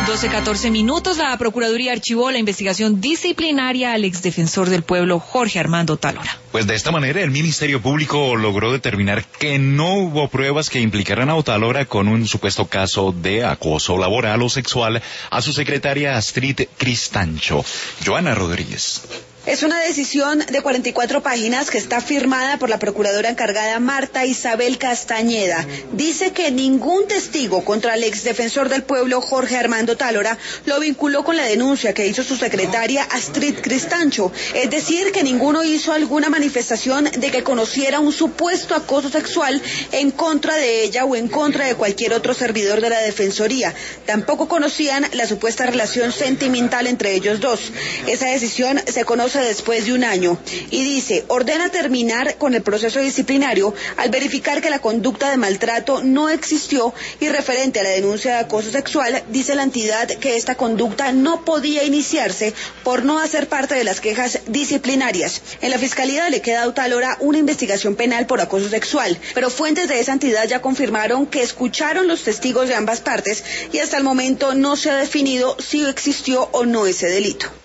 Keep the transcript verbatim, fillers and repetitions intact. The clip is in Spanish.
doce catorce minutos, la Procuraduría archivó la investigación disciplinaria al exdefensor del pueblo Jorge Armando Otálora. Pues de esta manera el Ministerio Público logró determinar que no hubo pruebas que implicaran a Otálora con un supuesto caso de acoso laboral o sexual a su secretaria Astrid Cristancho. Joana Rodríguez. Es una decisión de cuarenta y cuatro páginas que está firmada por la procuradora encargada Marta Isabel Castañeda. Dice que ningún testigo contra el exdefensor del pueblo Jorge Armando Otálora lo vinculó con la denuncia que hizo su secretaria Astrid Cristancho. Es decir, que ninguno hizo alguna manifestación de que conociera un supuesto acoso sexual en contra de ella o en contra de cualquier otro servidor de la Defensoría. Tampoco conocían la supuesta relación sentimental entre ellos dos. Esa decisión se conoce después de un año y dice, ordena terminar con el proceso disciplinario al verificar que la conducta de maltrato no existió y referente a la denuncia de acoso sexual, dice la entidad que esta conducta no podía iniciarse por no hacer parte de las quejas disciplinarias. En la Fiscalía le queda a Otálora una investigación penal por acoso sexual, pero fuentes de esa entidad ya confirmaron que escucharon los testigos de ambas partes y hasta el momento no se ha definido si existió o no ese delito.